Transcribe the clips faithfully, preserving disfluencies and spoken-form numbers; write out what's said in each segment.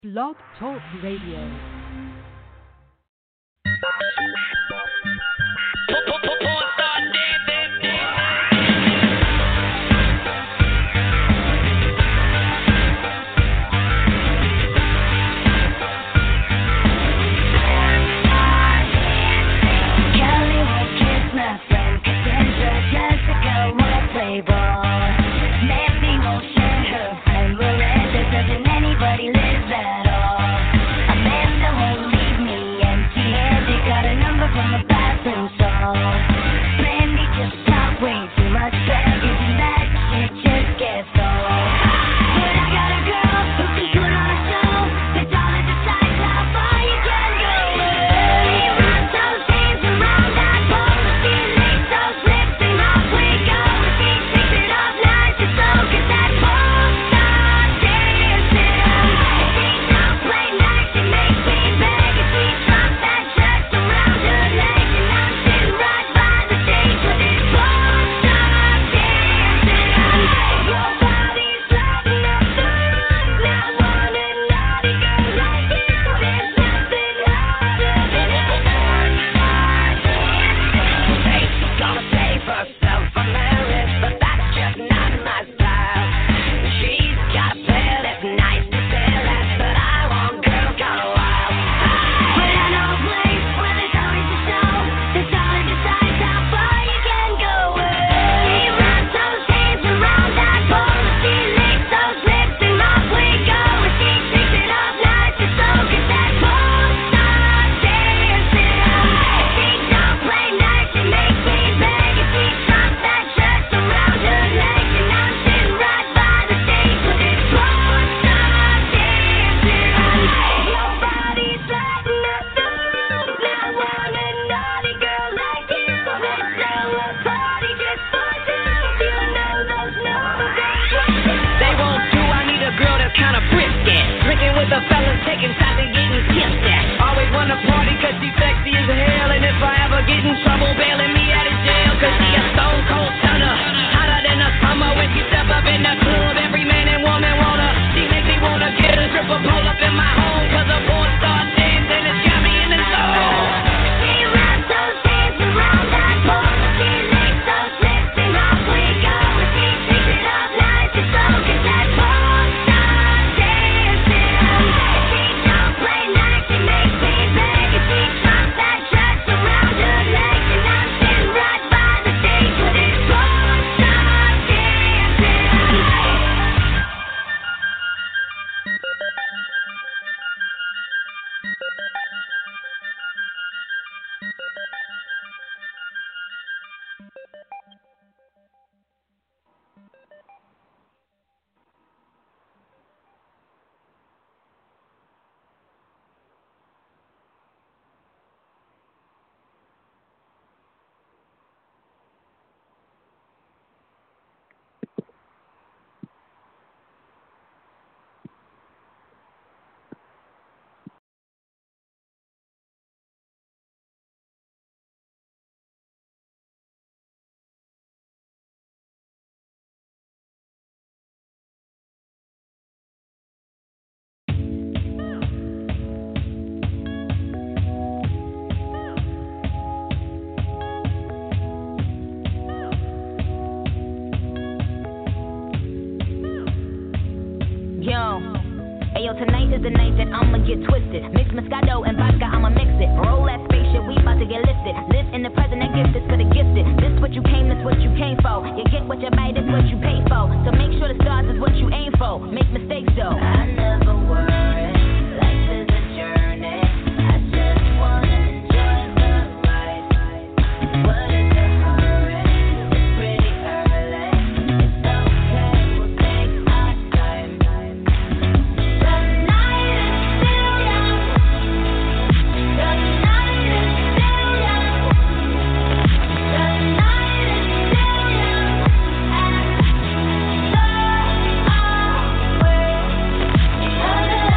Blog Talk Radio. Ayo, tonight is the night that I'ma get twisted. Mix Moscato and vodka, I'ma mix it. Roll that spaceship, we about to get lifted. Live in the present and gift is for the gifted. This what you came, this what you came for. You get what you buy, this what you pay for. So make sure the stars is what you aim for. Make mistakes though. I never worry. Life is a journey. I just wanna enjoy the ride. What is the hurry? It's pretty early. It's okay, we'll take our time. The night is still young. The night is still young. The night is still young. And so are we.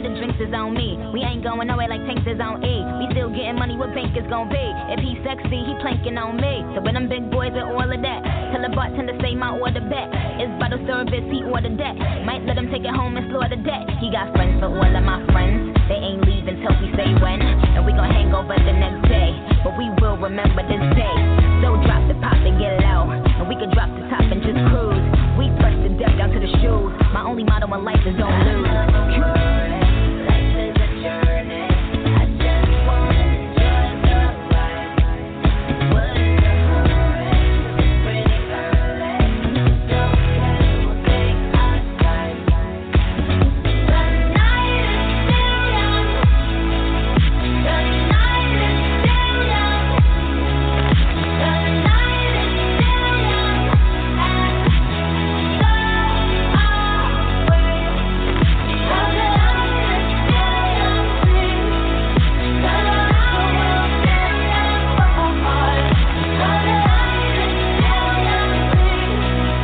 the drinks is on me. We ain't going nowhere like tanks is on E. We still getting money, what bank is gon' be? If he sexy, he planking on me. So with them big boys and all of that, tell the bartender say my order back. It's bottle service, he ordered that. Might let him take it home and slaughter that. He got friends for all of my friends. They ain't leaving till we say when. And we gon' hang over the next day. But we will remember this day. So drop the pop and get low. And we can drop the top and just cruise. We fresh to death down to the shoes. My only motto in life is don't lose. Life is a journey. I just wanna enjoy the ride. Wouldn't hurry, pretty early. It's okay, we'll take our time. The night is still young. The night is still young. The night is still young. And so are we. The night is still young, please. The night will still young for all. The night is still young, please.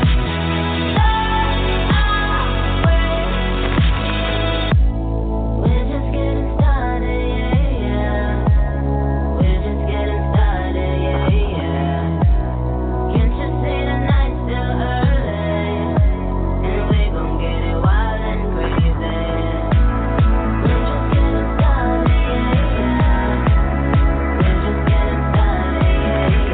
We're just getting started, yeah, yeah. We're just getting started, yeah, yeah. Can't you see the night's still early? And we gon' get it wild and crazy. We're just getting started, yeah, yeah. We're just getting started, yeah, yeah.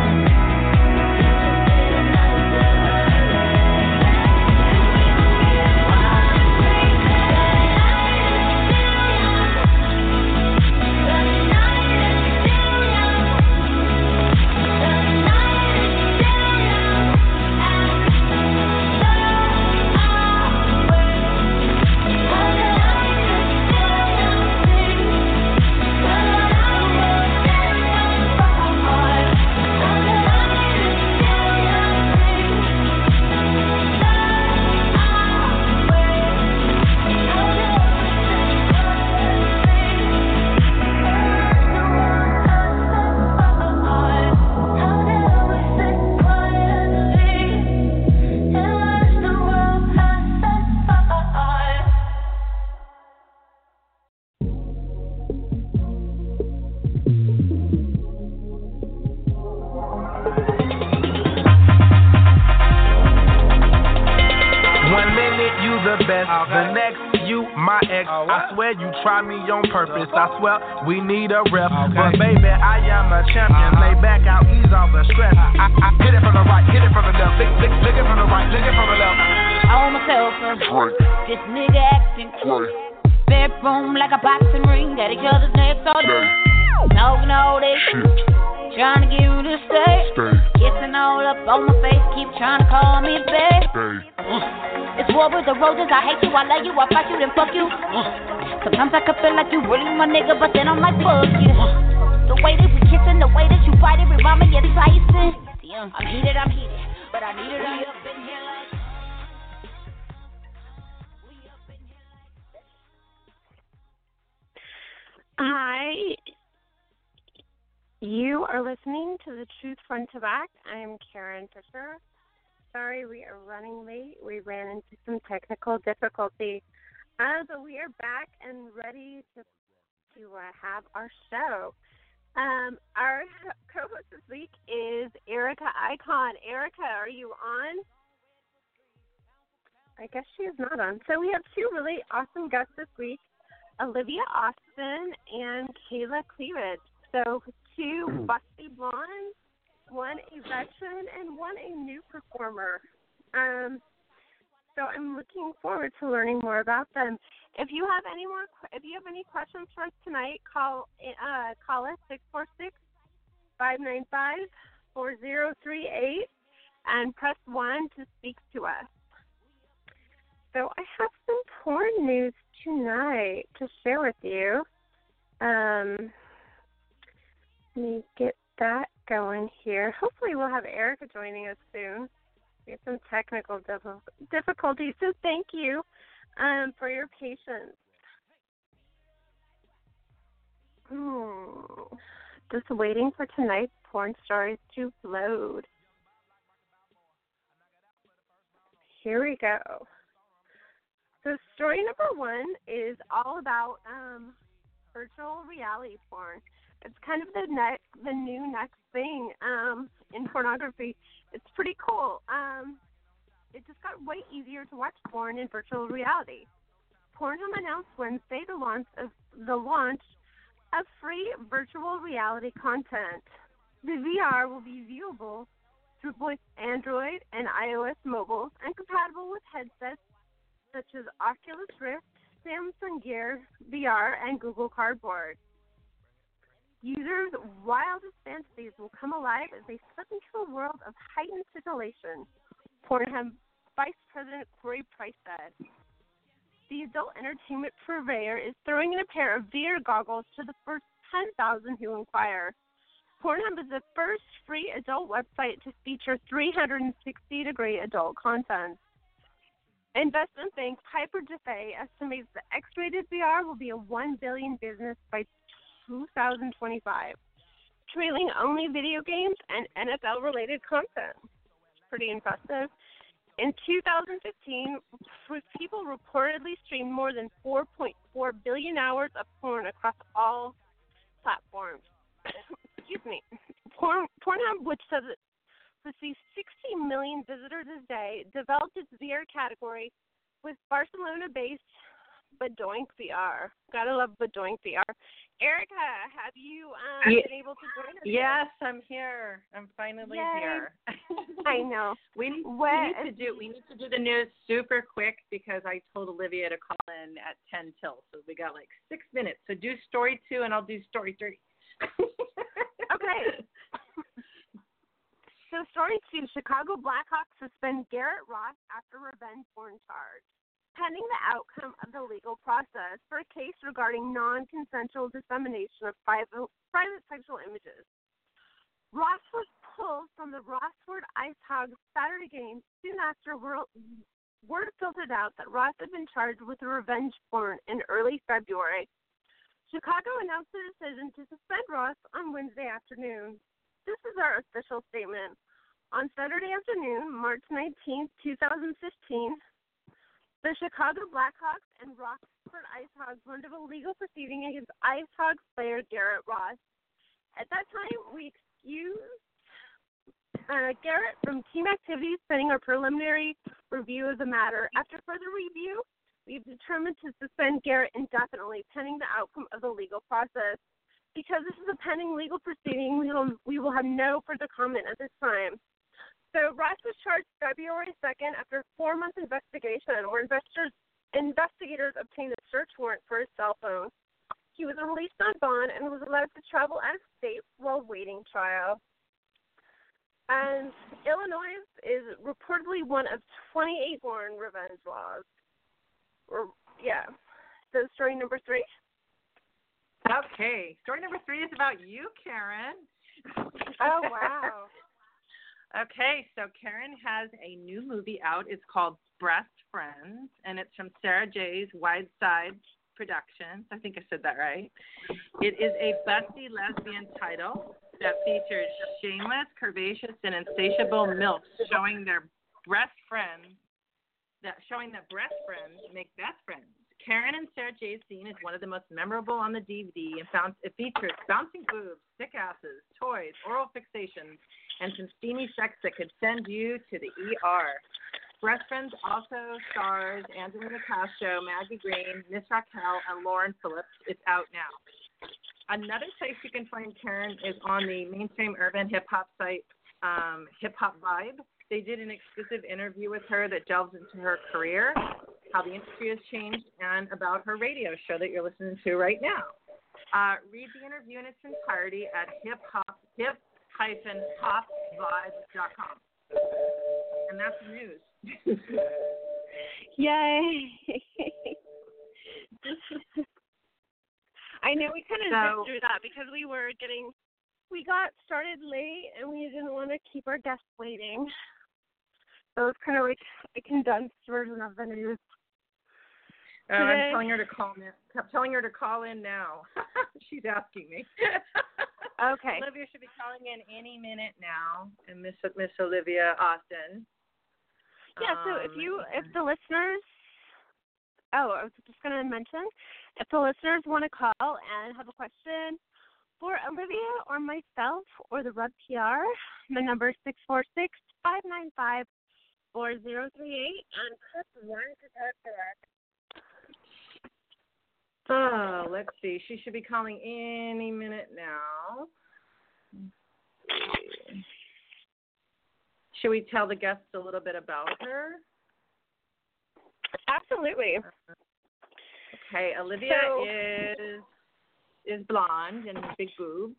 One minute you the best, the next you my ex. I swear you try me on purpose. I swear we need a rep. But baby, I am a champion. Lay back out, ease off the stress. I, I hit it from the right, hit it from the left. Lick, lick, lick it from the right, lick it from the left. On myself, this nigga acting bedroom like a boxing ring. At each other's necks all day. Talking all this shit. Trying to get you to stay. Kissing all up on my face. Keep trying to call me babe. It's war with the roses. I hate you, I love you, I fight you, then fuck you. Sometimes I could feel like you really my nigga, but then I'm like fuck you. The way that we kissing, the way that you fight it, remind me of Tyson. I'm heated, I'm heated, but I need it up in here like. Hi. You are listening to The Truth Front to Back. I'm Karen Fisher. Sorry, we are running late. We ran into some technical difficulty. Uh, but we are back and ready to to uh, have our show. Um, our co-host this week is Erica Icon. Erica, are you on? I guess she is not on. So we have two really awesome guests this week, Olivia Austin and Kayla Cleavage. So two busty blondes, one a veteran and one a new performer. Um, so I'm looking forward to learning more about them. If you have any more, if you have any questions for us tonight, call uh, call us six four six, five nine five, four zero three eight and press one to speak to us. So I have some porn news tonight to share with you. Um, let me get that going here. Hopefully we'll have Erica joining us soon. We have some technical difficulties, so thank you um, for your patience. Hmm. Just waiting for tonight's porn stories to load. Here we go. So story number one is all about um, virtual reality porn. It's kind of the next, the new next thing um, in pornography. It's pretty cool. Um, it just got way easier to watch porn in virtual reality. Pornhub announced Wednesday the launch of the launch of free virtual reality content. The V R will be viewable through both Android and iOS mobiles and compatible with headsets such as Oculus Rift, Samsung Gear V R, and Google Cardboard. Users' wildest fantasies will come alive as they step into a world of heightened titillation, Pornhub Vice President Corey Price said. The adult entertainment purveyor is throwing in a pair of V R goggles to the first ten thousand who inquire. Pornhub is the first free adult website to feature three hundred sixty degree adult content. Investment bank Piper Jaffray estimates the X-rated V R will be a one billion dollars business by two thousand twenty-five, trailing only video games and N F L-related content. Pretty impressive. In two thousand fifteen, people reportedly streamed more than four point four billion hours of porn across all platforms. Excuse me. Porn, Pornhub, which says it receives sixty million visitors a day, developed its V R category with Barcelona-based Badoink V R. Gotta love Badoink V R. Erica, have you um, yeah. been able to join us? Yes, I'm here. I'm finally Yay. here. I know. We need, what, we need to do we need to do the news super quick because I told Olivia to call in at ten till, so we got like six minutes. So do story two, and I'll do story three. Okay. So story two, Chicago Blackhawks suspend Garrett Ross after revenge porn charge. Pending the outcome of the legal process for a case regarding non-consensual dissemination of private, private sexual images. Ross was pulled from the Rossford Ice Hogs Saturday game soon after word filtered out that Ross had been charged with revenge porn in early February. Chicago announced the decision to suspend Ross on Wednesday afternoon. This is our official statement. On Saturday afternoon, March nineteenth, twenty fifteen, the Chicago Blackhawks and Rockford Ice Hogs went into a legal proceeding against Ice Hogs player Garrett Ross. At that time, we excused uh, Garrett from team activities pending our preliminary review of the matter. After further review, we've determined to suspend Garrett indefinitely pending the outcome of the legal process. Because this is a pending legal proceeding, we will, we will have no further comment at this time. So Ross was charged February second after a four-month investigation where investors, investigators obtained a search warrant for his cell phone. He was released on bond and was allowed to travel out of state while waiting trial. And Illinois is reportedly one of twenty-eight born revenge laws. Or, yeah. So story number three. Okay. Story number three is about you, Karen. Oh, wow. Okay, so Karen has a new movie out. It's called Breast Friends, and it's from Sarah J's Wideside Productions. I think I said that right. It is a busty lesbian title that features shameless, curvaceous, and insatiable milfs showing their breast friends, that showing that breast friends make best friends. Karen and Sarah J's scene is one of the most memorable on the D V D, and found, it features bouncing boobs, thick asses, toys, oral fixations, and some steamy sex that could send you to the E R. Breast Friends also stars Angelina Castro, Maggie Green, Miss Raquel, and Lauren Phillips. It's out now. Another place you can find Karen is on the mainstream urban hip-hop site um, Hip Hop Vibe. They did an exclusive interview with her that delves into her career, how the industry has changed, and about her radio show that you're listening to right now. Uh, read the interview in its entirety at hip-hop, hip hop vibe dot com. And that's the news. Yay. I know we kind of so, zipped through that because we were getting, we got started late and we didn't want to keep our guests waiting. So it's kind of like a condensed version of the news. Oh, I'm telling her to call in. I'm telling her to call in now. She's asking me. Okay. Olivia should be calling in any minute now, and Miss Miss Olivia Austin. Yeah. So um, if you, if the listeners oh, I was just going to mention, if the listeners want to call and have a question for Olivia or myself or the Rub P R, my number is six four six, five nine five, four zero three eight, and press one to talk to us. Oh, let's see. She should be calling any minute now. Should we tell the guests a little bit about her? Absolutely. Okay, Olivia So, is is blonde and big boobs,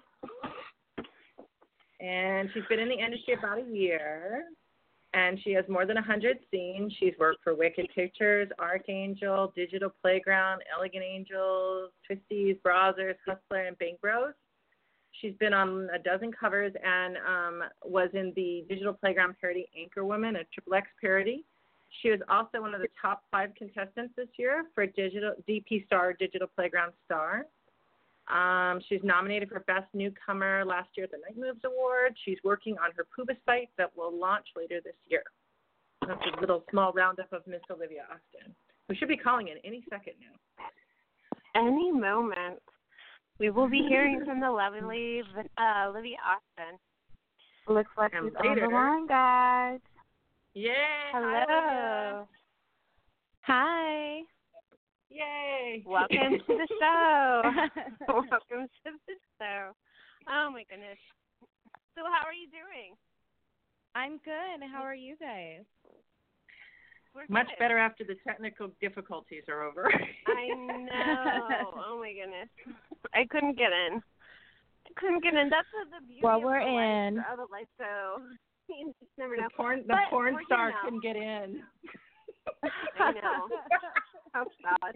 and she's been in the industry about a year, and she has more than one hundred scenes. She's worked for Wicked Pictures, Archangel, Digital Playground, Elegant Angels, Twisties, Brazzers, Hustler, and Bank Bros. She's been on a dozen covers and um, was in the Digital Playground parody Anchorwoman, a Triple X parody. She was also one of the top five contestants this year for Digital D P Star Digital Playground Star. Um, she's nominated for Best Newcomer last year at the Night Moves Award. She's working on her Pooba site that will launch later this year. That's a little small roundup of Miss Olivia Austin, who should be calling in any second now. Any moment. We will be hearing from the lovely uh, Olivia Austin. Looks like And she's on later- the line, guys. Yay! Hello. Hi, Hi. Yay! Welcome to the show. Welcome to the show. Oh, my goodness. So how are you doing? I'm good. How are you guys? We're Much good. better after the technical difficulties are over. I know. Oh, my goodness. I couldn't get in. I couldn't get in. That's the the beauty Well, of we're the life- in. of the life show. You just never know. The porn, the But porn we're star here now. couldn't get in. I know. How sad.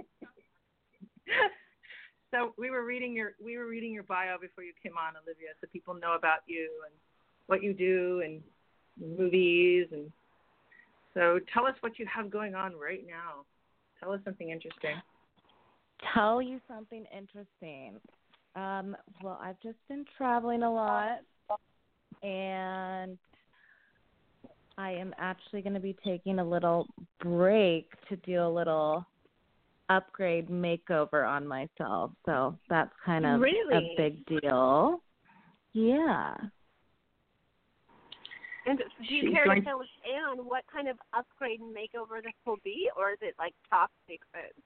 So we were reading your we were reading your bio before you came on, Olivia, so people know about you and what you do and movies, and so tell us what you have going on right now. Tell us something interesting. Tell you something interesting. Um, well, I've just been traveling a lot, and I am actually going to be taking a little break to do a little upgrade makeover on myself. So that's kind of Really? a big deal. Yeah. And do you She's care going- to fill us in on what kind of upgrade and makeover this will be, or is it like top secret?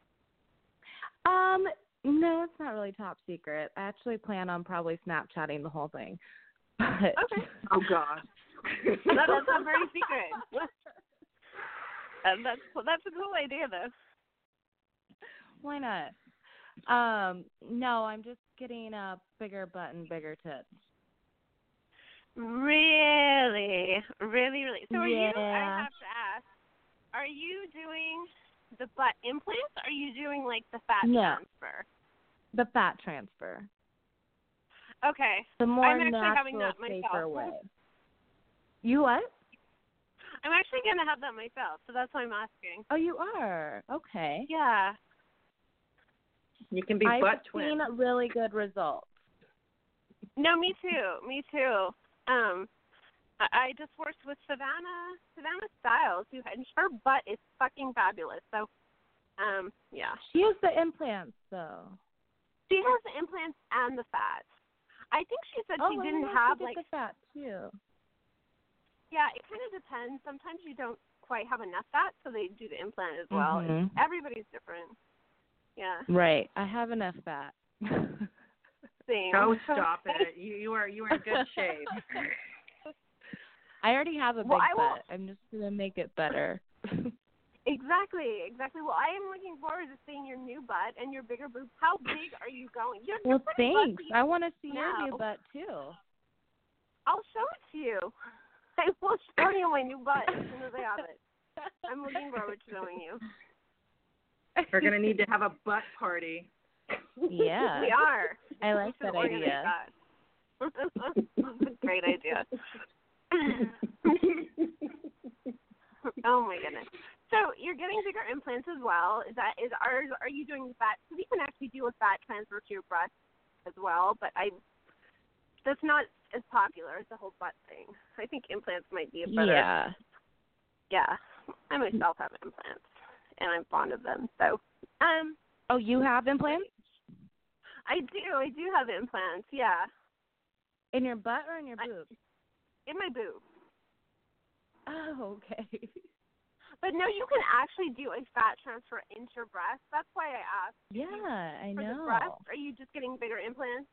Um, no, it's not really top secret. I actually plan on probably Snapchatting the whole thing. But Okay. Oh God. that, that's not very secret. And that's that's a cool idea, though. why not? Um, no, I'm just getting a bigger butt and bigger tits. Really, really, really. So are you? I Yeah. have to ask. Are you doing the butt implants? Or are you doing like the fat No. transfer? The fat transfer. Okay. The more I'm actually natural, having that safer myself. way. You what? I'm actually gonna have that myself, so that's why I'm asking. Oh, you are? Okay. Yeah. You can be I've butt seen twin. really good results. No, me too. Me too. Um, I, I just worked with Savannah, Savannah Styles, who and her butt is fucking fabulous. So, um, yeah, She has the implants, though. she has the implants and the fat. I think she said Oh, she I didn't want have to get like. the fat too. Yeah, it kind of depends. Sometimes you don't quite have enough fat, so they do the implant as well. Mhm. Everybody's different. Yeah. Right. I have enough fat. Same. Oh, stop it! You you are you are in good shape. I already have a big Well, I will- butt. I'm just gonna make it better. Exactly, exactly. Well, I am looking forward to seeing your new butt and your bigger boobs. How big are you going? You're, you're Well, pretty thanks. busty I want to see now. your new butt too. I'll show it to you. I will show you my new butt as soon as I have it. I'm looking forward to showing you. We're gonna need to have a butt party. Yeah. We are. I like We should that organize idea. that. That's a great idea. Oh my goodness. So you're getting bigger implants as well. Is that is are are you doing the fat? Because you can actually do a fat transfer to your breast as well, but I that's not as popular as the whole butt thing. I think implants might be a better. Yeah. Yeah. I myself have implants, and I'm fond of them. So, um. Oh, you have implants? I do. I do have implants. Yeah. In your butt or in your boob? I, in my boob. Oh, okay. But no, you can actually do a fat transfer into your breast. That's why I asked. Yeah, I For know. the breast, are you just getting bigger implants?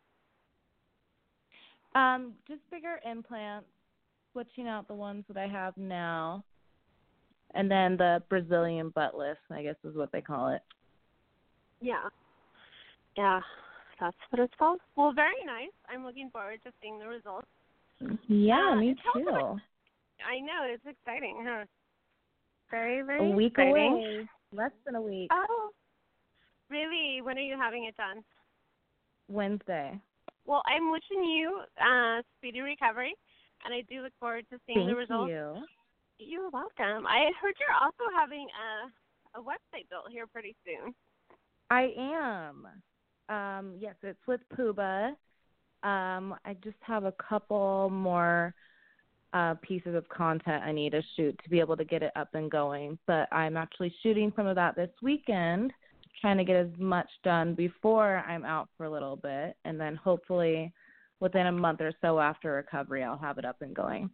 Um, just bigger implants, switching out the ones that I have now, and then the Brazilian butt lift, I guess is what they call it. Yeah. Yeah, that's what it's called. Well, very nice. I'm looking forward to seeing the results. Yeah, uh, me too. too. I know, it's exciting, huh? Very, very A week exciting. away. Less than a week. Oh, really? When are you having it done? Wednesday. Well, I'm wishing you uh, speedy recovery, and I do look forward to seeing Thank the results. you. You're welcome. I heard you're also having a, a website built here pretty soon. I am. Um, yes, it's with Puba. Um, I just have a couple more uh, pieces of content I need to shoot to be able to get it up and going. But I'm actually shooting some of that this weekend, trying to get as much done before I'm out for a little bit. And then hopefully within a month or so after recovery, I'll have it up and going.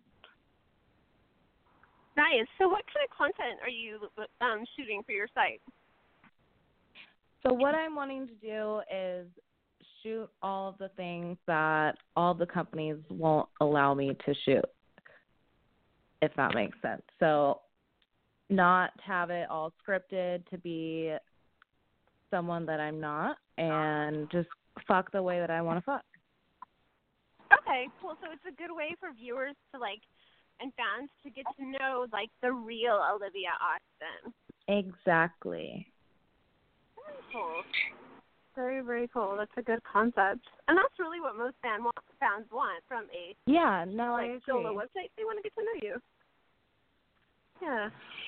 Nice. So what kind of content are you um, shooting for your site? So what I'm wanting to do is shoot all of the things that all the companies won't allow me to shoot, if that makes sense. So not have it all scripted to be someone that I'm not, and just fuck the way that I want to fuck. Okay, cool. So it's a good way for viewers to, like, and fans to get to know, like, the real Olivia Austin. Exactly. Very cool. Very, very cool. That's a good concept. And that's really what most fan wa- fans want from a Yeah, no, like, I agree. solo website. They want to get to know you. Yeah.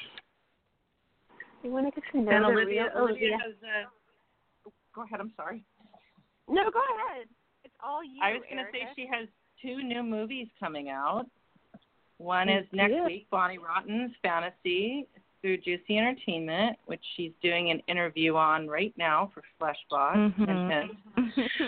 They want to get to know and the Olivia, real Olivia Olivia. has uh, go ahead, I'm sorry. No, go ahead. It's all you, I was going to say she has two new movies coming out. One is next yeah. week, Bonnie Rotten's Fantasy through Juicy Entertainment, which she's doing an interview on right now for Fleshbot. Mm-hmm.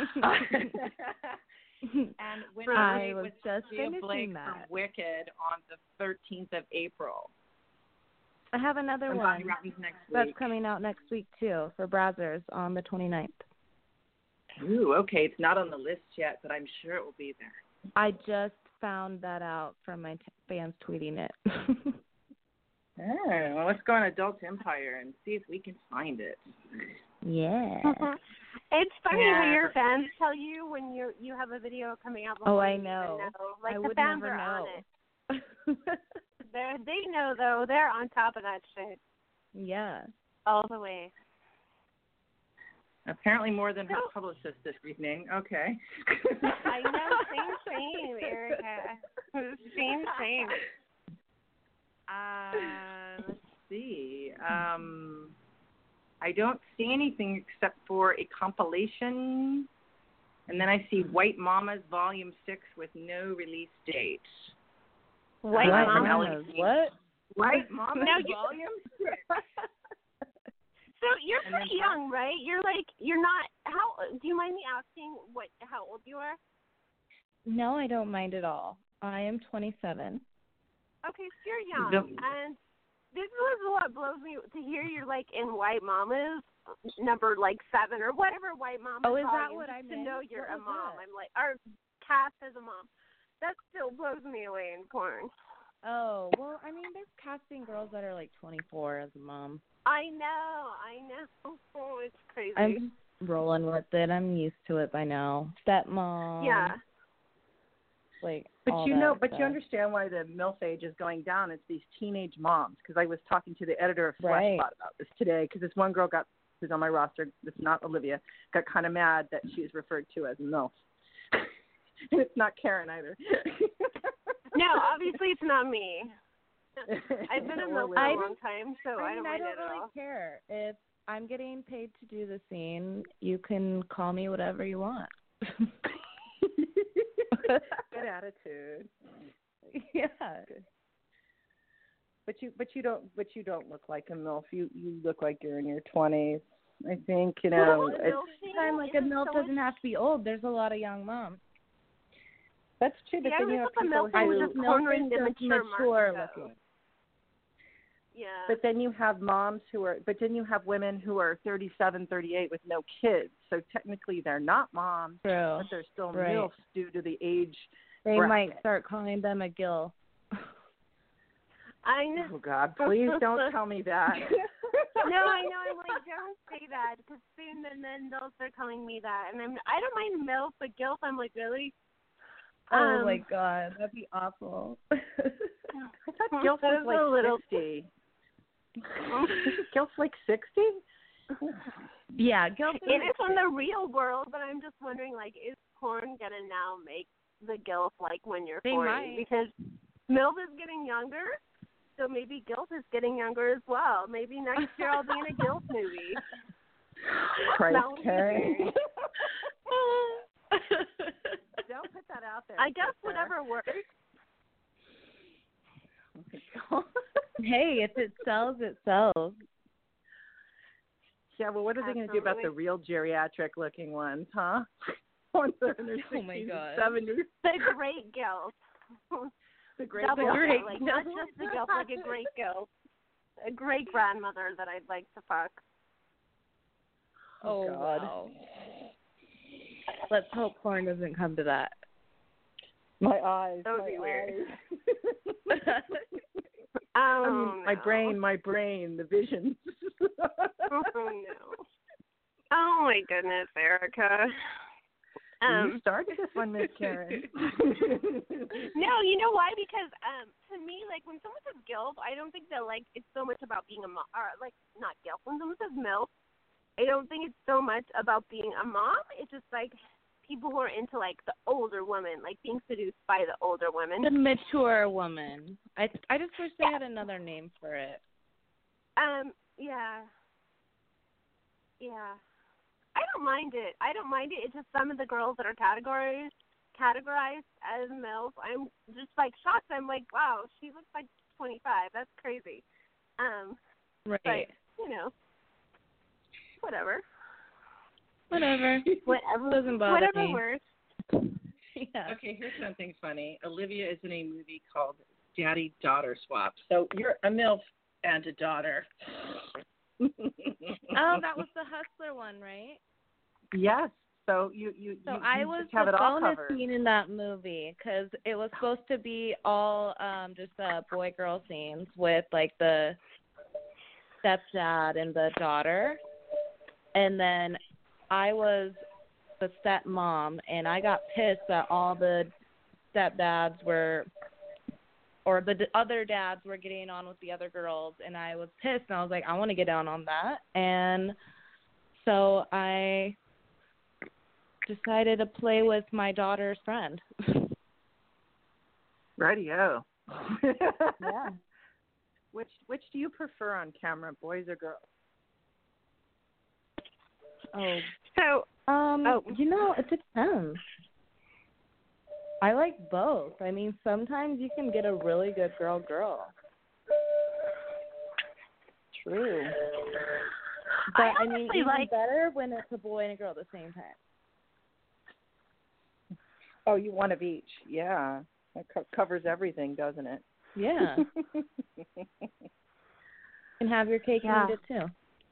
And Winter I Ray was with just Sophia finishing Blake that. from Wicked on the thirteenth of April. I have another and one Bonnie Rotten's next that's week. coming out next week, too, for Brazzers on the twenty-ninth. Ooh, okay. It's not on the list yet, but I'm sure it will be there. I just found that out from my t- fans tweeting it. Oh, well, let's go on Adult Empire and see if we can find it. Yeah. It's funny Yeah. when your fans tell you when you you have a video coming out before Oh, I you know. even know. Like I the would fans never are know. on it. They they know though. They're on top of that shit Yeah. all the way. Apparently more than her No. publicist this evening. Okay. I know, same, same, Erica. Same, same. Uh, let's see. Um, I don't see anything except for a compilation, and then I see White Mamas Volume Six with no release date. White White Mama. Mamas, what? White Mamas Now you- Volume Six. So you're And then pretty young, right? You're like you're not. How do you mind me asking what how old you are? No, I don't mind at all. I am twenty-seven. Okay, so you're young, The- and this was what blows me to hear you're like in White Mamas number like seven or whatever White Mamas. Oh, is that volume, what I just to meant? know you're What a was mom. that? I'm like, or cast as a mom. That still blows me away in porn. Oh, well, I mean, they're casting girls that are like twenty-four as a mom. I know, I know. Oh, it's crazy. I'm rolling with it. I'm used to it by now. Stepmom. yeah. Like, But all you know, that but stuff. you understand why the MILF age is going down. It's these teenage moms. Because I was talking to the editor of Right. Fleshbot about this today. Because this one girl got, who's on my roster, that's not Olivia, got kind of mad that she was referred to as a MILF. And it's not Karen either. No, obviously it's not me. I've been in Or the for Lily. a long time, so I I mean, don't I mind don't it at really all. care. If I'm getting paid to do the scene, you can call me whatever you want. Good attitude. Yeah. But you, but you don't, but you don't look like a MILF. You, you look like you're in your twenties. I think you know. Well, it's, Time like a MILF so doesn't have to be old. There's a lot of young moms. That's true. But Yeah, then I you have thought the people MILF was who, just cornering the MILF is mature, mature market, though. looking. Yeah. but then you have moms who are, but then you have women who are thirty-seven, thirty-eight with no kids. So technically, they're not moms, True. but they're still Right. MILFs due to the age. They bracket. might start calling them a Gil. I know. Oh God! Please don't tell me that. No, I know. I'm like, don't say that because soon then then they'll start calling me that, and I'm I don't mind MILF, but GILF, I'm like, really? Oh Um, my God, that'd be awful. I thought GILF that was is like a little. sixty. GILF's like sixty? Yeah, Gil. It is in the real world, but I'm just wondering, like, is porn gonna now make the GILF like when you're They forty? might. Because MILF is getting younger, so maybe GILF is getting younger as well. Maybe next year I'll be in a GILF movie. Christ, That would be Karen. weird. Don't put that out there. I guess sister. whatever works. Hey, if it sells, it sells. Yeah, well, what are they going to do about the Absolutely. real geriatric-looking ones, huh? Ones that are in their Oh, my sixties God. and seventies. The great GILF. The great Double, GILF. Great like not just the GILF, like a great GILF. A great grandmother that I'd like to fuck. Oh, God. wow. Let's hope porn doesn't come to that. My eyes. That would my be weird. eyes. Oh, I mean, my no. brain, my brain, the visions. Oh, no. Oh, my goodness, Erica. Um, you started this one, Miss Karen. no, you know why? Because um, to me, like when someone says GILF, I don't think that like it's so much about being a mom, or like not GILF. When someone says MILF, I don't think it's so much about being a mom. It's just like people who are into like the older women, like being seduced by the older women. The mature woman. I I just wish they had another name for it. Um, yeah, yeah. I don't mind it. I don't mind it. It's just some of the girls that are categorized categorized as MILF. I'm just like shocked. I'm like, wow, she looks like twenty-five. That's crazy. Um, Right. but you know, whatever. Whatever. Whatever. Doesn't bother whatever me. works. Yeah. Okay, here's something funny. Olivia is in a movie called Daddy Daughter Swap. So you're a MILF and a daughter. Oh, that was the Hustler one, right? Yes. So you you So you, I you was just have the it all bonus covered. scene in that movie because it was supposed to be all um just uh, boy girl scenes with like the stepdad and the daughter, and then I was the stepmom, and I got pissed that all the stepdads were, or the d- other dads were getting on with the other girls, and I was pissed, and I was like, I want to get down on that, and so I decided to play with my daughter's friend. Radio. Yeah. Which which do you prefer on camera, boys or girls? Oh, So um, Oh. you know, it depends. I like both. I mean, sometimes you can get a really good girl girl. True. But I I, mean, honestly even like- better when it's a boy and a girl at the same time. Oh, you one of each. Yeah. That co- covers everything, doesn't it? Yeah. And have your cake Yeah. and eat it too.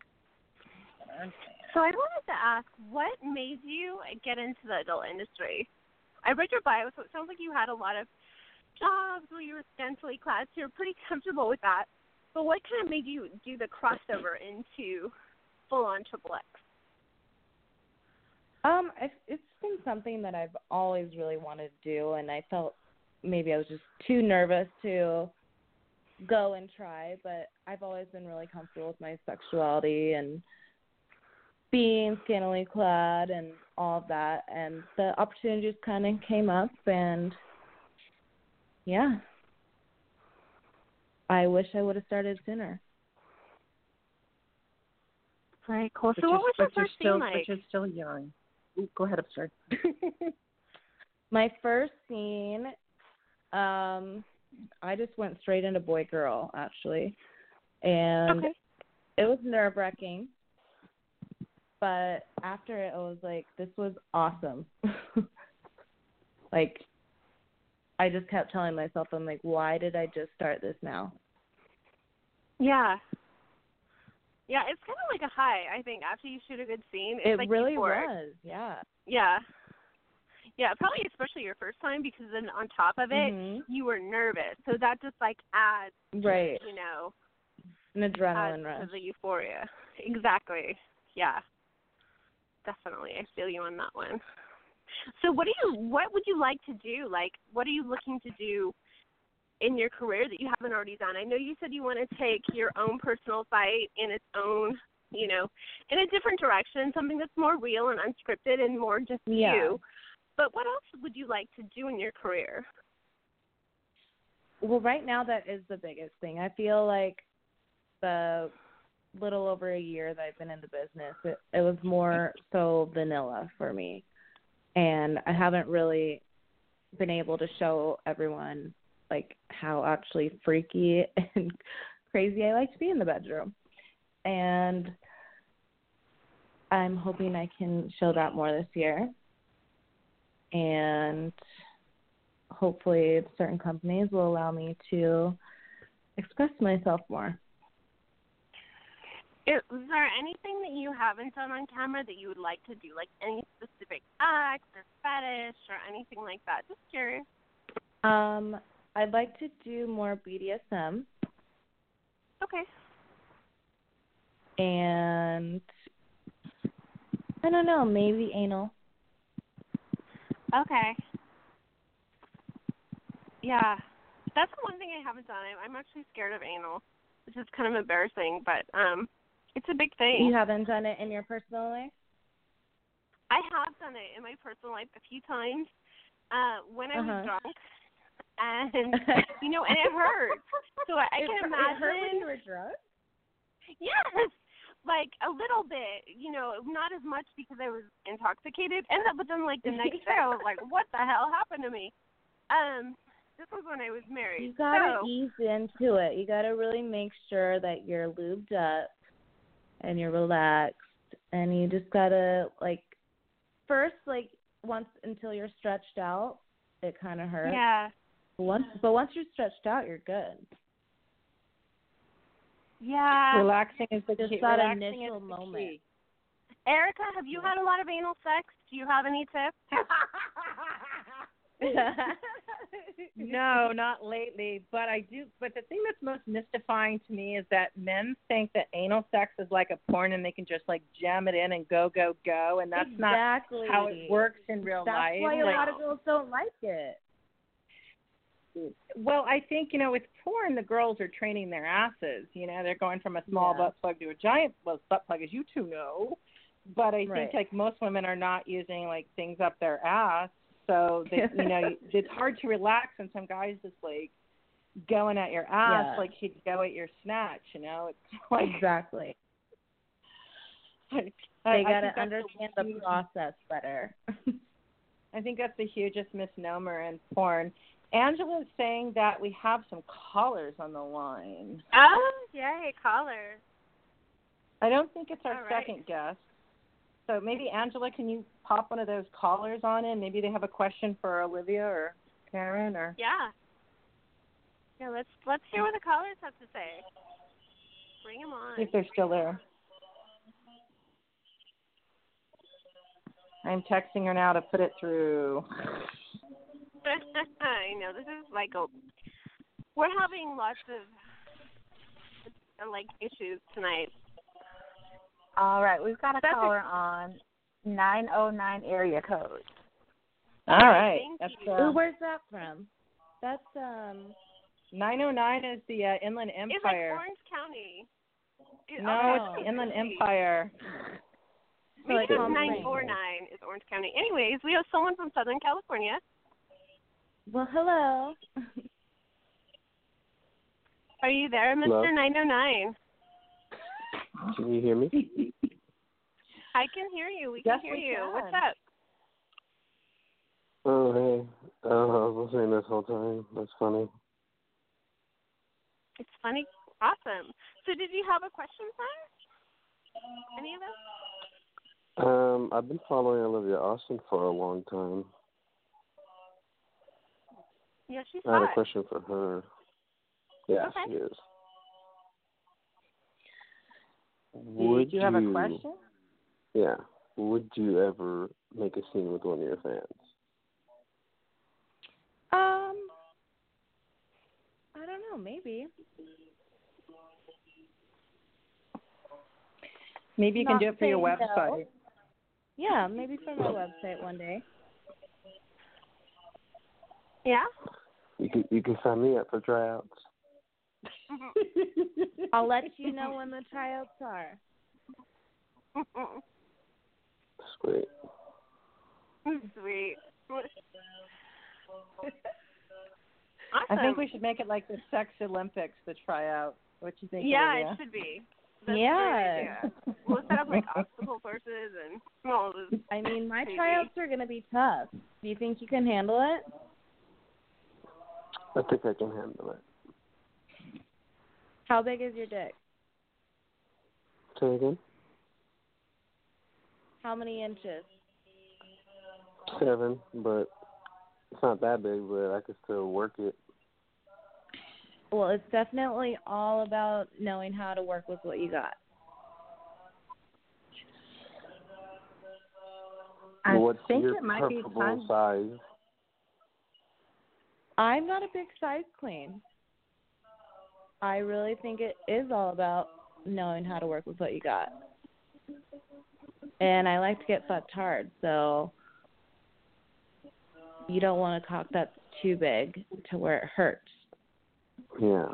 So I wanted to ask, what made you get into the adult industry? I read your bio, so it sounds like you had a lot of jobs where you were scantily clad, so you're pretty comfortable with that. But what kind of made you do the crossover into full-on triple X? Um, it's, it's been something that I've always really wanted to do, and I felt maybe I was just too nervous to go and try, but I've always been really comfortable with my sexuality and being scantily clad and all of that, and the opportunity just kind of came up, and yeah, I wish I would have started sooner. Very cool. But So you're, what was your but you're first still, scene like? But you're still young. Ooh, go ahead, I'm sorry. My first scene, um, I just went straight into boy girl actually, and Okay. it was nerve wracking. But after it, I was like, this was awesome. Like, I just kept telling myself, I'm like, why did I just start this now? Yeah. Yeah, it's kind of like a high, I think, after you shoot a good scene. It's It like really euphoric. was, yeah. Yeah. Yeah, probably especially your first time, because then on top of it, Mhm. you were nervous. So that just, like, adds, Right. you know, An adrenaline adds rush. to the euphoria. Exactly. Yeah. Definitely. I feel you on that one. So what do you, what would you like to do? Like, what are you looking to do in your career that you haven't already done? I know you said you want to take your own personal site in its own, you know, in a different direction, something that's more real and unscripted and more just Yeah. you. But what else would you like to do in your career? Well, right now that is the biggest thing. I feel like the little over a year that I've been in the business, it, it was more so vanilla for me. And I haven't really been able to show everyone, like, how actually freaky and crazy I like to be in the bedroom. And I'm hoping I can show that more this year. And hopefully certain companies will allow me to express myself more. Is there anything that you haven't done on camera that you would like to do, like any specific act or fetish or anything like that? Just curious. Um, I'd like to do more B D S M. Okay. And I don't know, maybe anal. Okay. Yeah. That's the one thing I haven't done. I'm I'm actually scared of anal, which is kind of embarrassing, but um, it's a big thing. You haven't done it in your personal life? I have done it in my personal life a few times uh, when I Uh-huh. was drunk, and you know, and it hurts. So I, I It- can it hurt when imagine. you were drunk? Yes, like a little bit. You know, not as much because I was intoxicated, and then, but then like the next day I was like, what the hell happened to me? Um, this was when I was married. You gotta so, ease into it. You gotta really make sure that you're lubed up and you're relaxed, and you just gotta, like, first, like, once until you're stretched out, it kind of hurts. Yeah. But once, but once you're stretched out, you're good. Yeah. Relaxing is the Just key. that Relaxing initial is the moment. key. Erica, have you had a lot of anal sex? Do you have any tips? No, not lately. But I do. But the thing that's most mystifying to me is that men think that anal sex is like a porn, and they can just like jam it in and go, go, go, and that's Exactly. not how it works in real That's life. why a Like, lot of girls don't like it. well, I think, you know, with porn, the girls are training their asses. You know, they're going from a small Yeah. butt plug to a giant well, butt plug, as you two know. But I Right. think, like, most women are not using, like, things up their ass. So, that, you know, it's hard to relax when some guy's just, like, going at your ass Yeah. like he'd go at your snatch, you know? It's like, Exactly. I, They I got think to that's understand a the huge- process better. I think that's the hugest misnomer in porn. Angela is saying that we have some callers on the line. Oh, yay, callers. I don't think it's our All right. second guest. So maybe, Angela, can you pop one of those callers on in? Maybe they have a question for Olivia or Karen or... Yeah. Yeah, let's let's hear what the callers have to say. Bring them on. See if they're still there. I'm texting her now to put it through. I know, this is like a... We're having lots of, uh, like, issues tonight. All right, we've got a That's caller on nine oh nine area code. All right. Thank That's you. uh, Ooh, where's that from? That's, um... nine oh nine is the uh, Inland It's like Empire. Orange County. It- No, okay. it's the Inland Empire. Maybe like it's Palm nine Springs. four nine is Orange County. Anyways, we have someone from Southern California. Well, hello. Are you there, Mister Hello? nine oh nine? Can you hear me? I can hear you. We Yes, can hear we you. can. What's up? Oh, hey. Uh, I was listening this whole time. That's funny. It's funny. Awesome. So did you have a question, sir? Any of us? Um, I've been following Olivia Austin for a long time. Yeah, she's I had hot. a question for her. Yeah, Okay. she is. Did Would you have a question? Yeah. Would you ever make a scene with one of your fans? Um, I don't know. Maybe. Maybe you can Not do it for your saying website. no. Yeah, maybe for my website one day. Yeah? You can you can sign me up for tryouts. I'll let you know when the tryouts are. Sweet. Sweet. I Awesome. think we should make it like the Sex Olympics, the tryout. What you think? Yeah, Olivia? it should be. That's Yeah. a great idea. We'll set up like obstacle courses and all this. I mean, my crazy. tryouts are going to be tough. Do you think you can handle it? I think I can handle it. How big is your dick? Say again? How many inches? Seven, but it's not that big, but I could still work it. Well, it's definitely all about knowing how to work with what you got. I What's think your it might be preferable time. size? I'm not a big size queen. I really think it is all about knowing how to work with what you got. And I like to get fucked hard, so you don't want a cock that's too big to where it hurts. Yeah.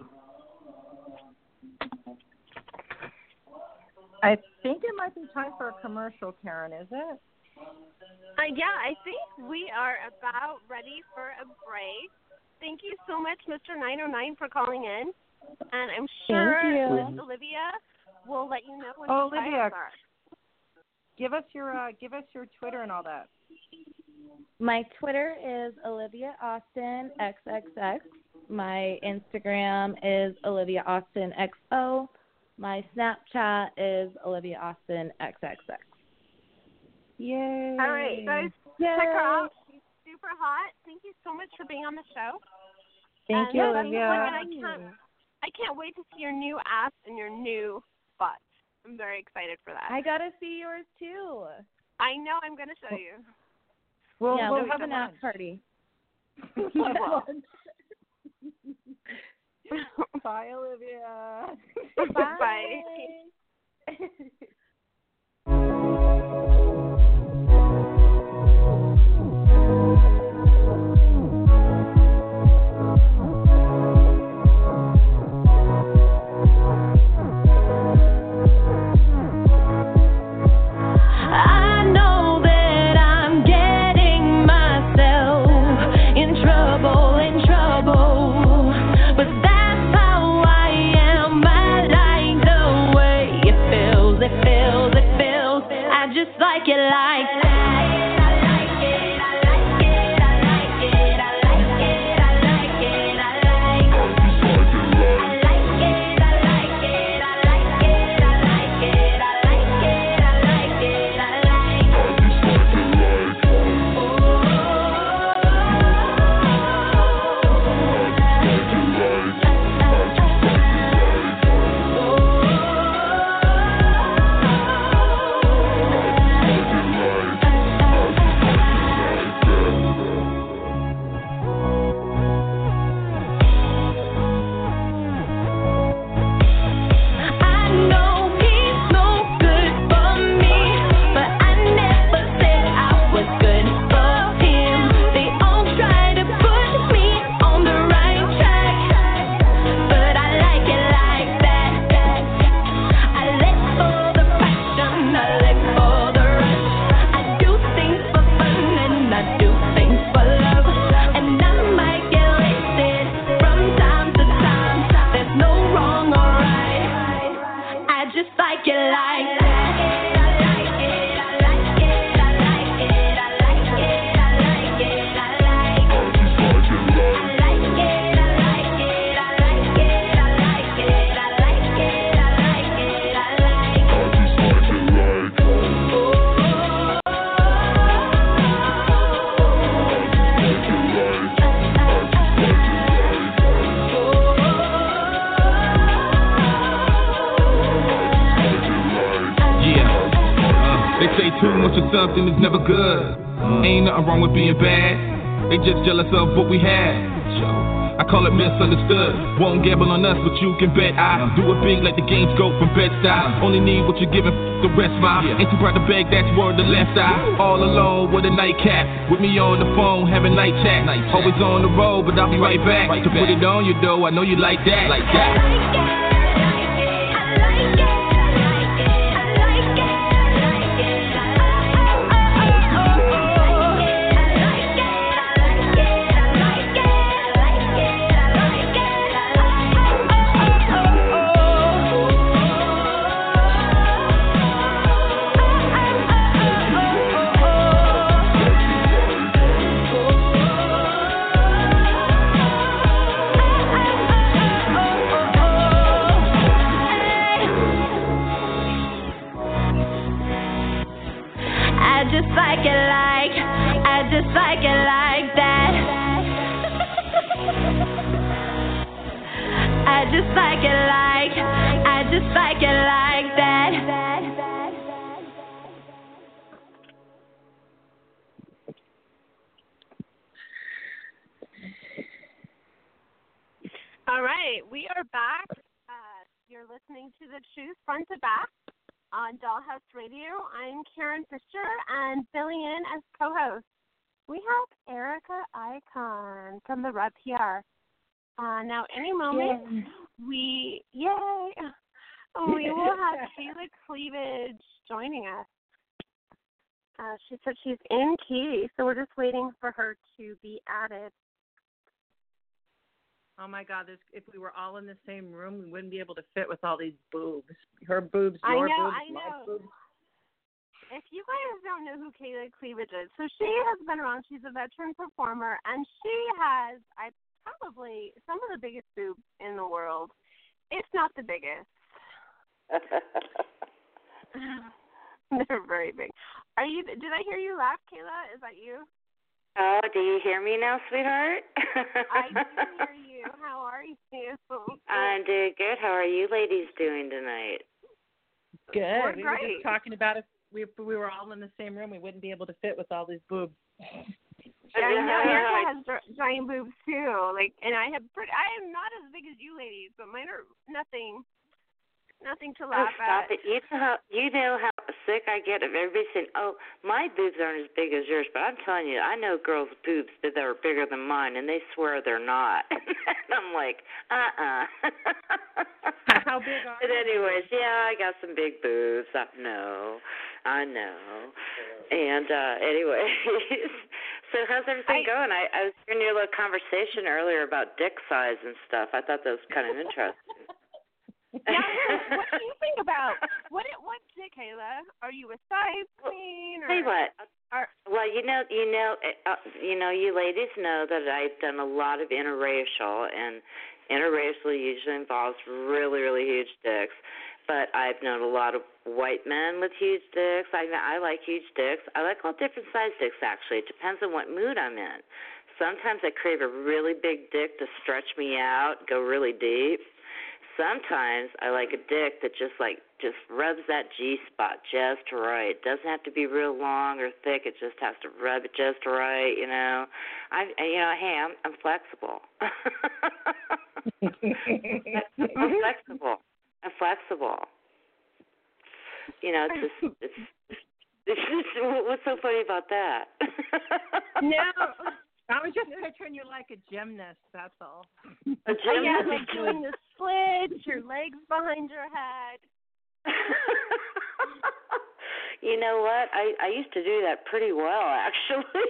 I think it might be time for a commercial, Karen, is it? Uh, yeah, I think we are about ready for a break. Thank you so much, Mister nine oh nine, for calling in. And I'm sure you. Miss Olivia will let you know when Oh, the Olivia. tryouts are. Give us your uh, give us your Twitter and all that. My Twitter is Olivia Austin X X X. My Instagram is Olivia Austin X O. My Snapchat is Olivia Austin X X X. Yay! All right, guys, Yay. check her out. She's super hot. Thank you so much for being on the show. Thank and you, best of Olivia. luck, and I can't, I can't wait to see your new ass and your new butt. I'm very excited for that. I got to see yours too. I know. I'm going to show you. We'll, yeah, we'll we'll have have an ass party. We will. Bye, Olivia. Bye. Bye. I know that I'm getting myself in trouble, in trouble, but that's how I am. I like the way it feels, it feels. then it's never good. Ain't nothing wrong with being bad. They just jealous of what we had. I call it misunderstood. Won't gamble on us, but you can bet I do it big like the games go from Bed-Stuy. Only need what you're giving, the rest mine. Ain't too proud to beg, that's word the left eye. All alone with a nightcap, with me on the phone having night chat. Always on the road, but I'll be right back to put it on you though. I know you like that, like that. I just like it like, I just like it like that. All right, we are back. Uh, you're listening to The Truth Front to Back on Dollhouse Radio. I'm Karen Fisher, and filling in as co-host, we have Erica Icon from the Red P R. Uh, now, any moment, yeah. we, yay, we will have Kayla Cleavage joining us. Uh, she said she's in key, so we're just waiting for her to be added. Oh, my God, this, if we were all in the same room, we wouldn't be able to fit with all these boobs. Her boobs, your I know, boobs, I know. my boobs. If you guys don't know who Kayla Cleavage is, so she has been around. She's a veteran performer, and she has, I probably some of the biggest boobs in the world, if not the biggest. They're very big. Are you? Did I hear you laugh, Kayla? Is that you? Oh, do you hear me now, sweetheart? I do hear you. How are you? I'm doing good. How are you ladies doing tonight? Good. We're we great. were just talking about if we, if we were all in the same room, we wouldn't be able to fit with all these boobs. Yeah, I know Erica has giant boobs too. Like, and I have pretty. I am not as big as you ladies, but mine are nothing, nothing to laugh oh, stop at. it! You know how you know how sick I get of everybody saying, "Oh, my boobs aren't as big as yours," but I'm telling you, I know girls' boobs that are bigger than mine, and they swear they're not. And I'm like, uh-uh. How big are But anyways, yeah, I got some big boobs. I know, I know. And uh anyways. So how's everything I, going? I, I was hearing your little conversation earlier about dick size and stuff. I thought that was kind of interesting. Yeah, what do you think about what? What dick, Kayla? Are you a size queen? Or, Tell you what. Are, well, you know, you know, uh, you know, you ladies know that I've done a lot of interracial, and interracial usually involves really, really huge dicks. But I've known a lot of white men with huge dicks. I I like huge dicks. I like all different size dicks, actually. It depends on what mood I'm in. Sometimes I crave a really big dick to stretch me out, go really deep. Sometimes I like a dick that just like just rubs that G spot just right. It doesn't have to be real long or thick. It just has to rub it just right. You know, I you know, hey, I'm I'm flexible. I'm flexible. I'm flexible. You know, it's just, it's, it's just, what's so funny about that? No, I was just picturing you like a gymnast, that's all. A gymnast? Yeah, like doing the splits, your legs behind your head. You know what? I, I used to do that pretty well, actually.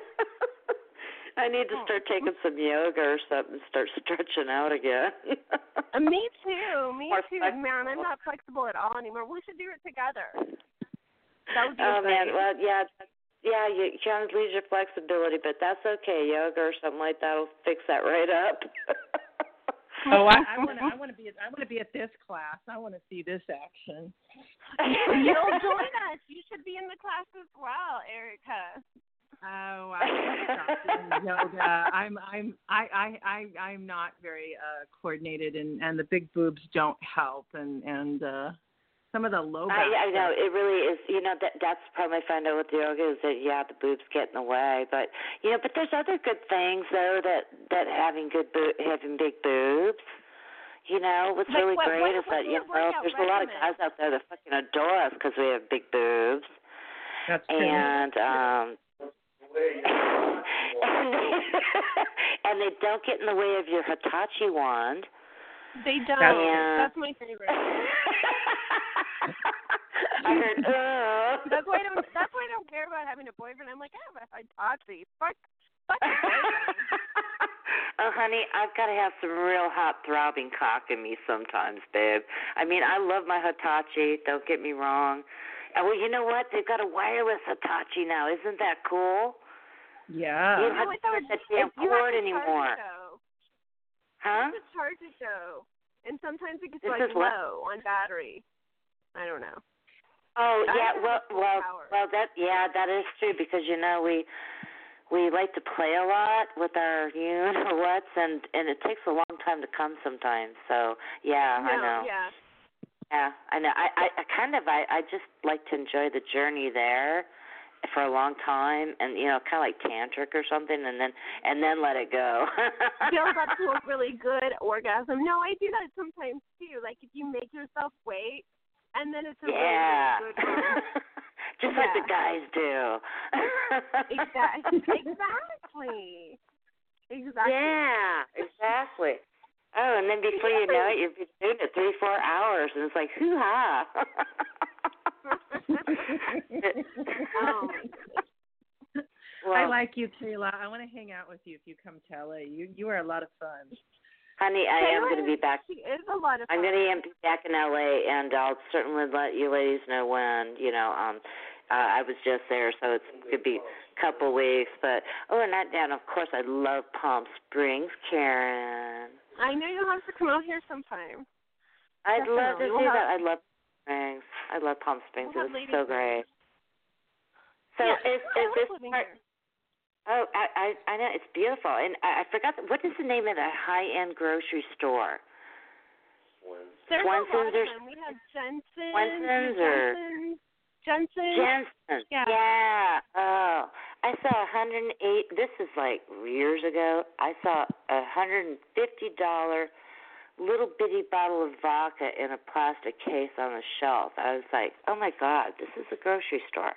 I need to start taking some yoga or something and start stretching out again. Me too. Me More too, flexible. man. I'm not flexible at all anymore. We should do it together. That would be oh, great. man. Well, yeah. Yeah, you kind of lose your flexibility, but that's okay. Yoga or something like that will fix that right up. Oh, I want to. I want to be. I want to be at this class. I want to see this action. You'll join us. You should be in the class as well, Erica. Oh, I stop doing yoga. I'm. I'm. I. I. I. I'm not very uh, coordinated, and and the big boobs don't help. And and uh, Some of the low back. I, I know stuff. it really is. You know that that's the problem I find out with yoga is that yeah, the boobs get in the way, but you know, but there's other good things though that that having good bo- having big boobs. You know, what's like, really what, great what, is that, you know, there's regimen? a lot of guys out there that fucking adore us because we have big boobs. That's true. And, um, and, they, and they don't get in the way of your Hitachi wand. They don't. And, That's my favorite. I heard, uh. That's why I don't. That's why I don't care about having a boyfriend. I'm like, I have a Hitachi. Fuck, fuck your boyfriend. Oh, honey, I've got to have some real hot throbbing cock in me sometimes, babe. I mean, I love my Hitachi. Don't get me wrong. And, well, you know what? They've got a wireless Hitachi now. Isn't that cool? Yeah. You don't have to charge that damn cord anymore. Huh? You have to charge it though, and sometimes it gets This like is what? low on battery. I don't know. Oh I yeah, have well, full well, power. well. That yeah, that is true because you know we we like to play a lot with our you know what's and and it takes a long time to come sometimes. So yeah, no, I know. Yeah. Yeah, I know. I, I, I kind of I, I just like to enjoy the journey there for a long time, and you know, kind of like tantric or something, and then and then let it go. Build up to a really good orgasm. No, I do that sometimes too. Like if you make yourself wait, and then it's a yeah. really, really good one. Just yeah. like the guys do. exactly. Exactly. Exactly. Yeah. Exactly. Oh, and then before you know it, you've been doing it three, four hours, and it's like, hoo-ha. oh, well, I like you, Kayla. I want to hang out with you if you come to L A. You you are a lot of fun. Honey, I am going to be back. She is a lot of fun. I'm going to be back in L A, and I'll certainly let you ladies know when. You know, um, uh, I was just there, so it's it could be a couple weeks. But oh, and that, and of course, I love Palm Springs, Karen. I know you'll have to come out here sometime. I'd Definitely. love to we'll see have, that. I love Palm Springs. I love Palm Springs. We'll it was so great. So yeah, is I is like this living part? Here. Oh, I, I I know it's beautiful, and I, I forgot the, what is the name of that high-end grocery store? There's Swenson's a lot of or them. We have Jensen's. Swenson's or Jensen's. Jensen's. Yeah. Yeah. Oh, I saw a hundred and eight. This is like years ago. I saw a hundred and fifty dollar little bitty bottle of vodka in a plastic case on the shelf. I was like, oh my God, this is a grocery store.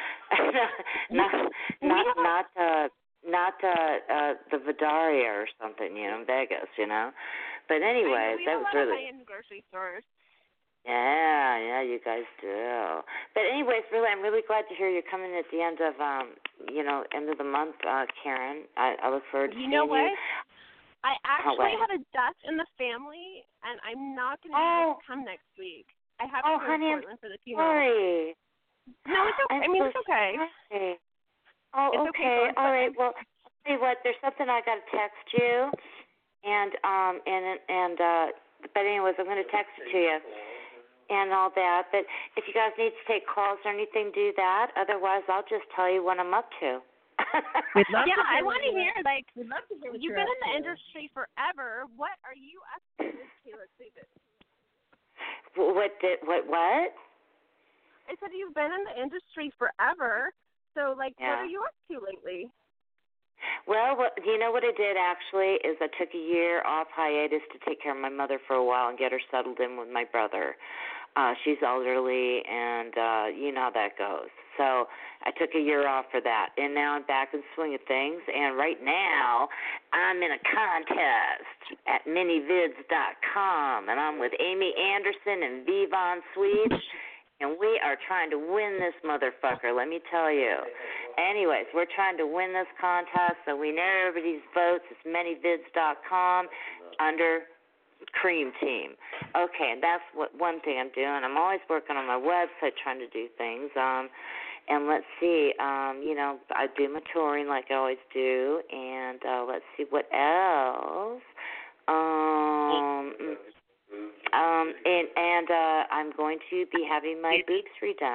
not not not uh not uh, uh the Vidaria or something, you know, in Vegas, you know. But anyway, we that have was a lot really of high-end grocery stores. yeah, yeah, you guys do. But anyways, really, I'm really glad to hear you're coming at the end of um, you know, end of the month, uh, Karen. I, I look forward to you seeing know what? you. I actually oh, had a death in the family, and I'm not going to oh. be able to come next week. I have oh, to go honey, to Portland I'm for the funeral. sorry. No, it's okay. I'm I mean, so it's okay. Sorry. Oh, it's okay. okay. All right. Well, I'll tell you what. There's something I got to text you, and um, and and uh, but anyways, I'm going to text it to you and all that. But if you guys need to take calls or anything, do that. Otherwise, I'll just tell you what I'm up to. We'd love yeah, to hear I want to what- hear, like, We'd love to hear what you've you're been up in the to. industry forever. What are you up to, Taylor Davis? What did what what? I said you've been in the industry forever. So, like, Yeah. what are you up to lately? Well, what, you know what I did actually is I took a year off hiatus to take care of my mother for a while and get her settled in with my brother. Uh, she's elderly, and uh, you know how that goes. So I took a year off for that, and now I'm back in the swing of things. And right now, I'm in a contest at mini vids dot com, and I'm with Amy Anderson and Vivon Sweets, and we are trying to win this motherfucker, let me tell you. Anyways, we're trying to win this contest, so we know everybody's votes. It's mini vids dot com under Cream Team. Okay, and that's what one thing I'm doing. I'm always working on my website, trying to do things. Um, and let's see, um, you know, I do my touring like I always do, and uh, let's see what else. Um, um, and and uh, I'm going to be having my boobs redone.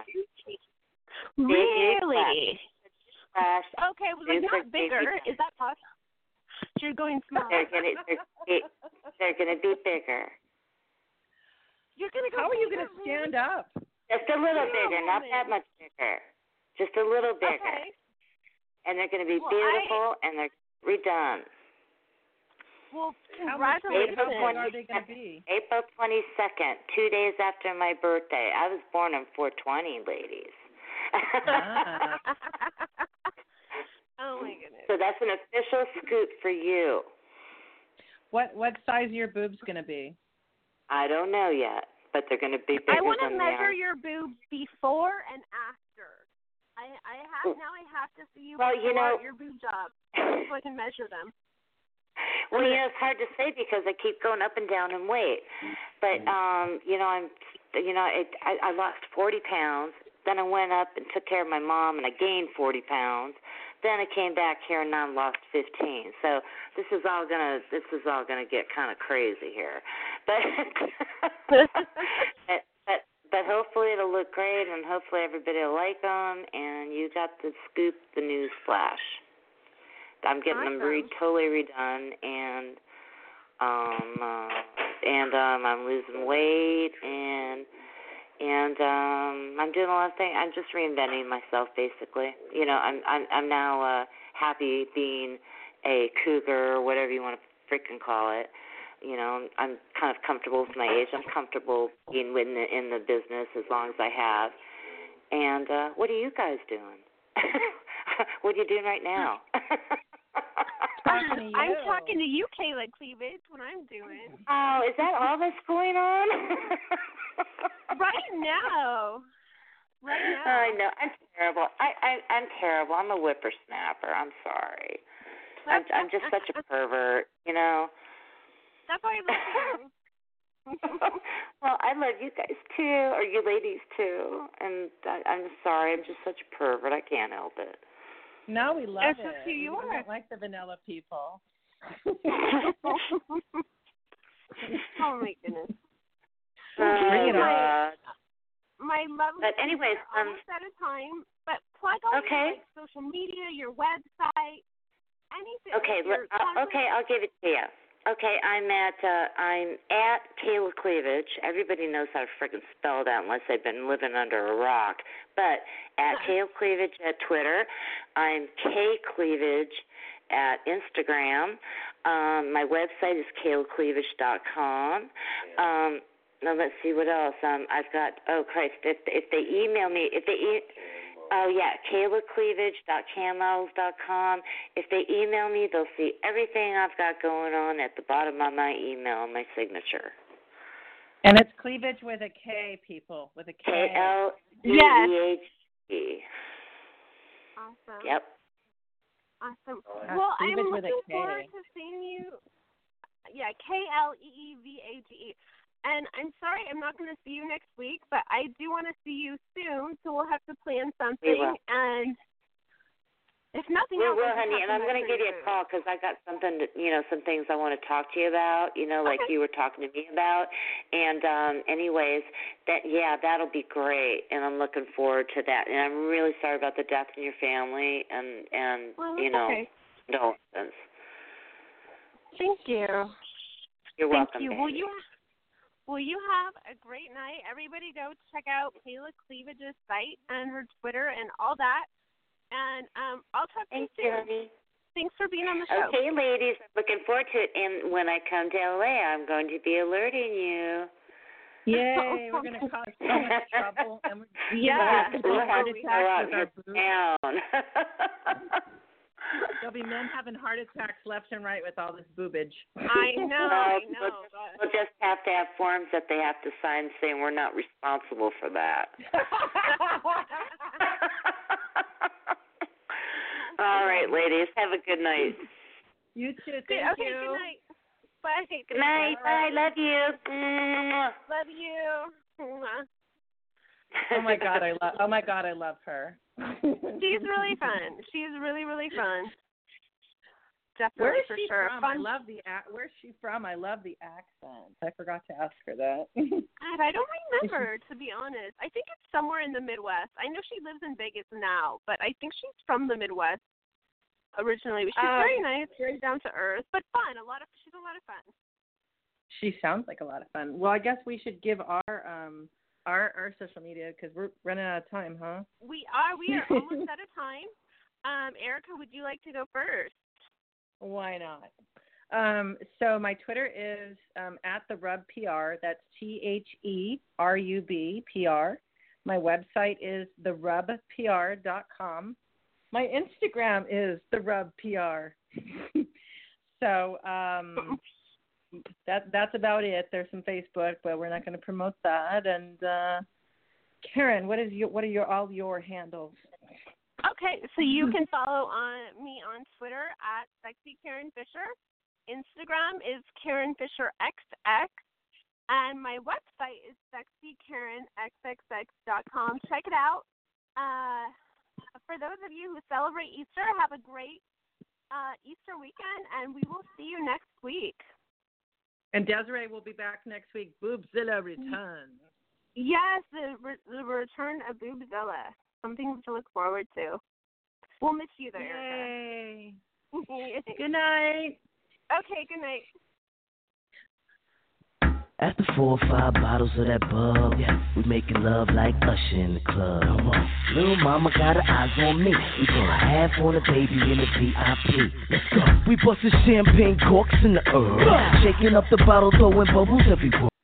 Really? Flash. Okay, well, like, not bigger. Is that possible? You're going small. They're gonna they're, they're gonna be bigger. You're gonna go. How are you gonna stand up? Just a little bigger, not that much bigger. Just a little bigger. Okay. And they're going to be Well, beautiful, I... and they're redone. Well, how much congratulations. April are they going to be? April twenty-second, two days after my birthday. I was born on four twenty, ladies. Ah. Oh my goodness. So that's an official scoop for you. What what size your boobs going to be? I don't know yet, but they're going to be bigger I want to than measure they are. your boobs before and after. I I have now. I have to see you well, before you know, your boob job so I can measure them. Well, you know, it's hard to say because I keep going up and down in weight. But um, you know, I'm, you know, it, I, I lost forty pounds. Then I went up and took care of my mom, and I gained forty pounds. Then I came back here, and now I've lost fifteen. So this is all gonna, this is all gonna get kind of crazy here. But, but, but, but hopefully it'll look great, and hopefully everybody will like them. And you got the scoop, the news flash. I'm getting awesome. them re- totally redone, and um, uh, and um, I'm losing weight, and and um, I'm doing a lot of things. I'm just reinventing myself, basically. You know, I'm I'm I'm now uh, happy being a cougar, or whatever you want to freaking call it. You know, I'm, I'm kind of comfortable with my age. I'm comfortable being in the in the business as long as I have. And uh, what are you guys doing? What are you doing right now? Talking to you. I'm talking to you, Kayla Cleavage. What I'm doing. Oh, is that all that's going on? Right now. Right now. I know. I'm terrible. I, I I'm terrible. I'm a whippersnapper. I'm sorry. I'm I'm just such a pervert, you know. That's why I love you. Well, I love you guys too, or you ladies too. And I, I'm sorry. I'm just such a pervert. I can't help it. No, we love That's it. just who you we are. don't like the vanilla people. Oh my goodness. Oh, Bring it God. My lovely. But anyways, we're um, almost out of time. But plug all okay. your like, social media, your website, anything. Okay, like, your uh, okay, I'll give it to you. Okay, I'm at uh, I'm at Kayla Cleavage. Everybody knows how to freaking spell that unless they've been living under a rock. But at Kayla Cleavage at Twitter, I'm K Cleavage at Instagram. Um, my website is kayla cleavage dot com. Um, now let's see what else. Um, I've got oh Christ, if if they email me, if they e- Oh, yeah, kayla cleavage dot camels dot com. If they email me, they'll see everything I've got going on at the bottom of my email, my signature. And it's cleavage with a K, people, with a K. K L E E H E. Awesome. Yep. Awesome. Uh, Well, I'm cleavage with a looking K. forward to seeing you. Yeah, K L E E V A G E. And I'm sorry I'm not going to see you next week, but I do want to see you soon, so we'll have to plan something. And if nothing We else, will, I'll just honey, have and to I'm going to measure give you your a call because I got something, to, you know, some things I want to talk to you about, you know, like Okay. you were talking to me about. And um, anyways, that yeah, that'll be great, and I'm looking forward to that. And I'm really sorry about the death in your family, and and Well, you know, okay. condolences. Thank you. You're Thank welcome. you. baby. Will you Will you have a great night? Everybody go check out Kayla Cleavage's site and her Twitter and all that. And um, I'll talk to Thank you you, soon. honey. Thanks for being on the show. Okay, ladies, I'm looking forward to it. And when I come to L A, I'm going to be alerting you. Yay, we're going to cause so much trouble. And we're Yeah. we'll have heart Go attacks out with our and boobs. down. There'll be men having heart attacks left and right with all this boobage. I know, Well, I we'll know. just- But... We'll just have to have forms that they have to sign saying we're not responsible for that. All right, ladies. Have a good night. You too. Thank Good, okay, you. good night. Bye. Good night. Bye. Love you. Mwah. Love you. Mwah. Oh my god, I love. Oh my god, I love her. She's really fun. She's really, really fun. Definitely, Where is for she sure. from? Fun. I love the ac- Where's she from? I love the accent. I forgot to ask her that. God, I don't remember, to be honest. I think it's somewhere in the Midwest. I know she lives in Vegas now, but I think she's from the Midwest originally. She's Um, very nice, very down to earth, but fun. A lot of she's a lot of fun. She sounds like a lot of fun. Well, I guess we should give our um our our social media because we're running out of time, huh? We are. We are almost out of time. Um, Erica, would you like to go first? Why not? Um, so my Twitter is um, at the Rub P R. That's T H E R U B P R. My website is the rub p r dot com. My Instagram is the Rub P R. so um, that that's about it. There's some Facebook, but we're not going to promote that. And uh, Karen, what is your what are your all your handles? Okay, so you can follow on me on Twitter at Sexy Karen Fisher. Instagram is Karen Fisher X X, and my website is sexy karen x x x dot com. Check it out. Uh, for those of you who celebrate Easter, have a great uh, Easter weekend, and we will see you next week. And Desiree will be back next week. Boobzilla returns. Yes, the, re- the return of Boobzilla. Something to look forward to. We'll miss you there, Yay. Erica. Good night. Okay, good night. After four or five bottles of that bub, yeah, we making love like Usher in the club. Come on. Little mama got her eyes on me. We gonna have on a baby in the V I P. Let's go. We bustin' champagne corks in the herb, shaking up the bottle, throwing bubbles everywhere.